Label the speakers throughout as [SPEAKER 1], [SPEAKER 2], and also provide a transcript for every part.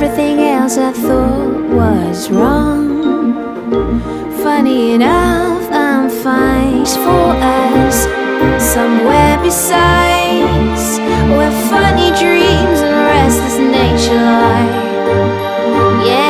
[SPEAKER 1] everything else I thought was wrong. Funny enough, I'm fine for us, somewhere besides where funny dreams and restless nature lie. Yeah,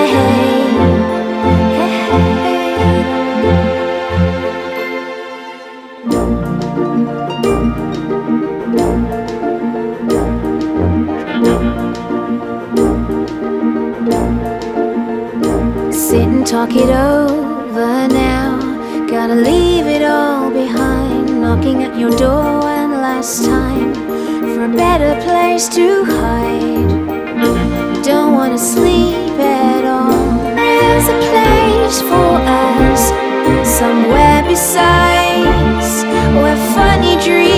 [SPEAKER 1] sit and talk it over now. Gotta leave it all behind. Knocking at your door one last time for a better place to hide. Don't wanna sleep at all. There's a place for us, somewhere besides where funny dreams